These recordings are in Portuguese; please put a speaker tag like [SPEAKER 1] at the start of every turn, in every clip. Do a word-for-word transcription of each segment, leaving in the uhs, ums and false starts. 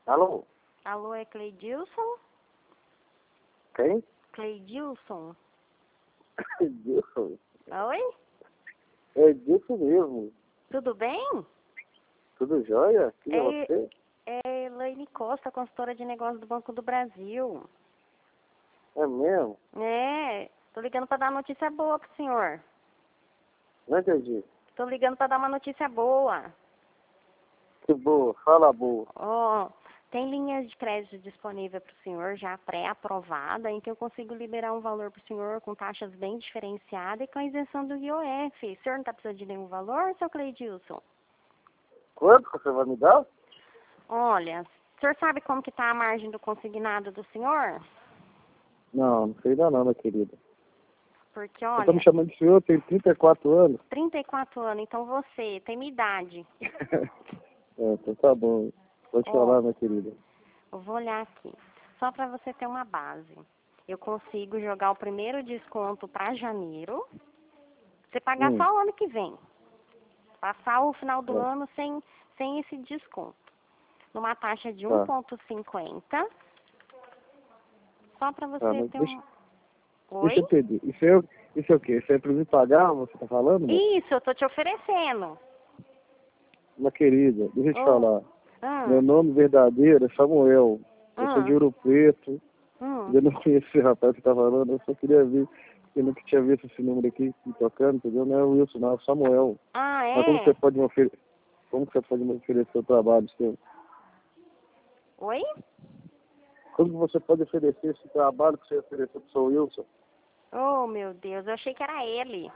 [SPEAKER 1] Alô?
[SPEAKER 2] Alô, é Cleidilson?
[SPEAKER 1] Quem?
[SPEAKER 2] Cleidilson?
[SPEAKER 1] Edilson?
[SPEAKER 2] Oi?
[SPEAKER 1] É Edilson mesmo.
[SPEAKER 2] Tudo bem?
[SPEAKER 1] Tudo jóia? Quem é
[SPEAKER 2] É,
[SPEAKER 1] você?
[SPEAKER 2] é Elaine Costa, consultora de negócios do Banco do Brasil.
[SPEAKER 1] É mesmo?
[SPEAKER 2] É, tô ligando para dar notícia boa pro senhor.
[SPEAKER 1] Não entendi.
[SPEAKER 2] Tô ligando para dar uma notícia boa.
[SPEAKER 1] Que boa, fala boa.
[SPEAKER 2] Ó, tem linhas de crédito disponível para o senhor, já pré-aprovada, em que eu consigo liberar um valor para o senhor com taxas bem diferenciadas e com a isenção do I O F. O senhor não está precisando de nenhum valor, seu Cleidilson?
[SPEAKER 1] Quanto você vai me dar?
[SPEAKER 2] Olha, o senhor sabe como que está a margem do consignado do senhor?
[SPEAKER 1] Não, não sei ainda não, minha querida.
[SPEAKER 2] Porque,
[SPEAKER 1] Você tá me
[SPEAKER 2] olha,
[SPEAKER 1] chamando de senhor, tem trinta e quatro anos.
[SPEAKER 2] trinta e quatro anos, então você tem minha idade.
[SPEAKER 1] É, então tá bom. Pode
[SPEAKER 2] Ó,
[SPEAKER 1] falar, minha querida.
[SPEAKER 2] eu vou olhar aqui. Só para você ter uma base. Eu consigo jogar o primeiro desconto para janeiro. Você pagar
[SPEAKER 1] Hum,
[SPEAKER 2] só o ano que vem. Passar o final do
[SPEAKER 1] é,
[SPEAKER 2] ano sem, sem esse desconto. Numa taxa de um
[SPEAKER 1] tá.
[SPEAKER 2] vírgula cinquenta. Só para
[SPEAKER 1] Tá,
[SPEAKER 2] você
[SPEAKER 1] mas
[SPEAKER 2] ter
[SPEAKER 1] deixa,
[SPEAKER 2] um...
[SPEAKER 1] deixa
[SPEAKER 2] Oi?
[SPEAKER 1] eu entender. Isso é, isso é o quê? Isso é pra mim pagar, você tá falando, moça?
[SPEAKER 2] Isso, eu tô te oferecendo.
[SPEAKER 1] Minha querida, deixa eu te
[SPEAKER 2] Oh.
[SPEAKER 1] falar. Meu
[SPEAKER 2] Hum,
[SPEAKER 1] nome verdadeiro é Samuel. Eu sou de
[SPEAKER 2] hum,
[SPEAKER 1] Ouro Preto.
[SPEAKER 2] hum.
[SPEAKER 1] Eu não conheço esse rapaz que tá falando, eu só queria ver. Eu nunca tinha visto esse número aqui me tocando, entendeu? Não é o Wilson, não, é o Samuel.
[SPEAKER 2] Ah,
[SPEAKER 1] Mas como você
[SPEAKER 2] é?
[SPEAKER 1] pode me oferecer, como que você pode me oferecer o trabalho seu?
[SPEAKER 2] Oi?
[SPEAKER 1] Como que você pode oferecer esse trabalho que você ofereceu pro seu Wilson?
[SPEAKER 2] Oh, meu Deus, eu achei que era ele.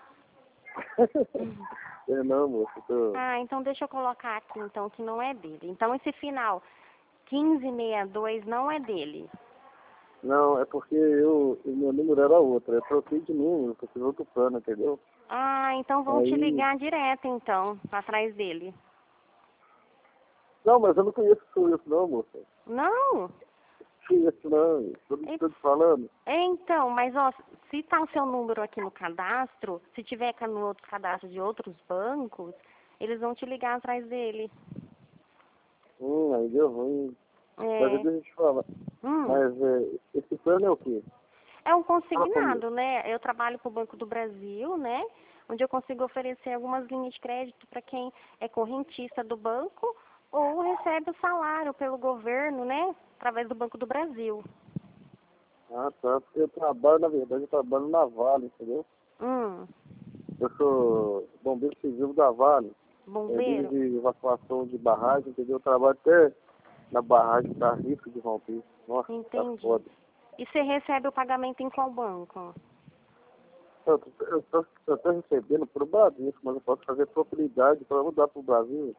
[SPEAKER 1] É não, moço. Eu tô...
[SPEAKER 2] Ah, então deixa eu colocar aqui, então, que não é dele. Então, esse final quinze sessenta e dois não é dele.
[SPEAKER 1] Não, é porque eu, o meu número era outro. Eu troquei de número, porque eu outro plano, entendeu?
[SPEAKER 2] Ah, então vão te
[SPEAKER 1] Aí.
[SPEAKER 2] ligar direto, então, atrás dele.
[SPEAKER 1] Não, mas eu não conheço o seu Wilson, não, moça.
[SPEAKER 2] Não?
[SPEAKER 1] Conheço, não. Tô,
[SPEAKER 2] É-
[SPEAKER 1] tô te falando.
[SPEAKER 2] é, então, mas ó, se tá o seu número aqui no cadastro, se tiver ca- no outro cadastro de outros bancos, eles vão te ligar atrás dele.
[SPEAKER 1] Hum, aí deu ruim. Mas
[SPEAKER 2] É,
[SPEAKER 1] deixa eu te falar.
[SPEAKER 2] hum,
[SPEAKER 1] Mas é, esse plano é o quê?
[SPEAKER 2] é um
[SPEAKER 1] Fala comigo.
[SPEAKER 2] consignado, né? Eu trabalho com o Banco do Brasil, né? Onde eu consigo oferecer algumas linhas de crédito para quem é correntista do banco ou recebe o salário pelo governo, né? Através do Banco do Brasil.
[SPEAKER 1] Ah, tá. Porque eu trabalho, na verdade, eu trabalho na Vale, entendeu?
[SPEAKER 2] Hum,
[SPEAKER 1] Eu sou bombeiro civil da Vale. É, líder
[SPEAKER 2] bombeiro?
[SPEAKER 1] de evacuação de barragem, entendeu? Eu trabalho até na barragem da Risco de Romper. Nossa, tá
[SPEAKER 2] Entendi.
[SPEAKER 1] foda.
[SPEAKER 2] E você recebe o pagamento em qual banco?
[SPEAKER 1] Eu tô, eu tô, eu tô recebendo pro Brasil, mas eu posso fazer propriedade para mudar pro Brasil.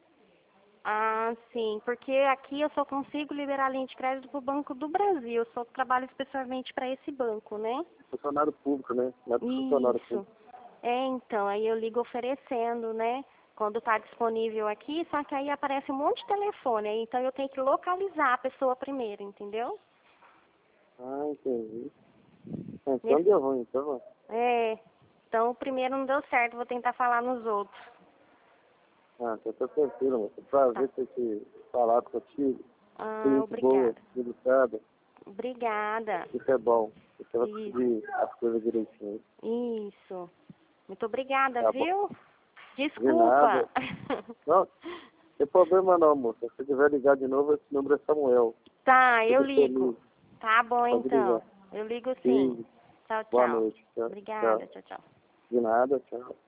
[SPEAKER 2] Ah, sim, porque aqui eu só consigo liberar a linha de crédito para o Banco do Brasil. Eu só trabalho especialmente para esse banco, né?
[SPEAKER 1] Funcionário público, né? Não é funcionário
[SPEAKER 2] Isso.
[SPEAKER 1] público.
[SPEAKER 2] É, então, aí eu ligo oferecendo, né? Quando está disponível aqui, só que aí aparece um monte de telefone, aí então eu tenho que localizar a pessoa primeiro, entendeu?
[SPEAKER 1] Ah, entendi. Então
[SPEAKER 2] Nesse,
[SPEAKER 1] deu ruim, então.
[SPEAKER 2] é, então o primeiro não deu certo, vou tentar falar nos outros.
[SPEAKER 1] Ah, então tá tranquilo, moço.
[SPEAKER 2] Tá.
[SPEAKER 1] Prazer ter te falado contigo.
[SPEAKER 2] Ah,
[SPEAKER 1] Gente boa,
[SPEAKER 2] obrigada.
[SPEAKER 1] educada.
[SPEAKER 2] Obrigada.
[SPEAKER 1] Isso é bom. Você vai
[SPEAKER 2] Isso,
[SPEAKER 1] conseguir as coisas direitinho.
[SPEAKER 2] isso. Muito obrigada,
[SPEAKER 1] Tá bom?
[SPEAKER 2] viu?
[SPEAKER 1] De
[SPEAKER 2] Desculpa.
[SPEAKER 1] nada. Não, não tem problema não, moça. Se você quiser ligar de novo, esse número é Samuel.
[SPEAKER 2] Tá,
[SPEAKER 1] Tô
[SPEAKER 2] eu ligo.
[SPEAKER 1] disponível.
[SPEAKER 2] Tá bom,
[SPEAKER 1] Pode ligar.
[SPEAKER 2] então. Eu ligo sim.
[SPEAKER 1] Sim.
[SPEAKER 2] Tchau,
[SPEAKER 1] Boa
[SPEAKER 2] tchau.
[SPEAKER 1] noite. Tchau.
[SPEAKER 2] Obrigada,
[SPEAKER 1] Tchau.
[SPEAKER 2] tchau, tchau.
[SPEAKER 1] De nada, tchau.